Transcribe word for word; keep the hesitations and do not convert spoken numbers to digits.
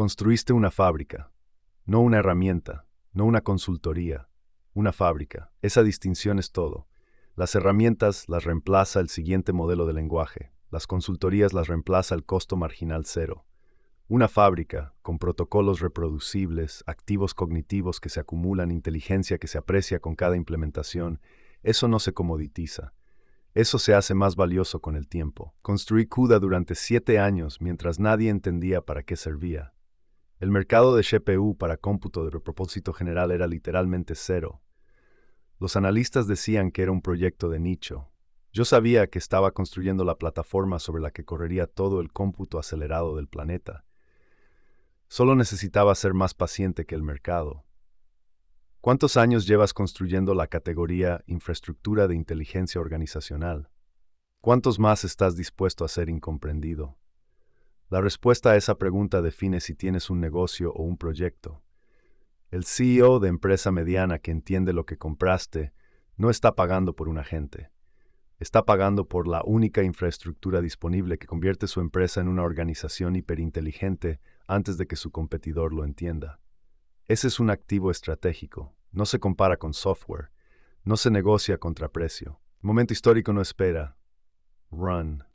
Construiste una fábrica, no una herramienta, no una consultoría, una fábrica. Esa distinción es todo. Las herramientas las reemplaza el siguiente modelo de lenguaje. Las consultorías las reemplaza el costo marginal cero. Una fábrica, con protocolos reproducibles, activos cognitivos que se acumulan, inteligencia que se aprecia con cada implementación, eso no se comoditiza. Eso se hace más valioso con el tiempo. Construí CUDA durante siete años mientras nadie entendía para qué servía. El mercado de G P U para cómputo de propósito general era literalmente cero. Los analistas decían que era un proyecto de nicho. Yo sabía que estaba construyendo la plataforma sobre la que correría todo el cómputo acelerado del planeta. Solo necesitaba ser más paciente que el mercado. ¿Cuántos años llevas construyendo la categoría infraestructura de inteligencia organizacional? ¿Cuántos más estás dispuesto a ser incomprendido? La respuesta a esa pregunta define si tienes un negocio o un proyecto. El C E O de empresa mediana que entiende lo que compraste no está pagando por un agente. Está pagando por la única infraestructura disponible que convierte su empresa en una organización hiperinteligente antes de que su competidor lo entienda. Ese es un activo estratégico. No se compara con software. No se negocia contra precio. El momento histórico no espera. Run.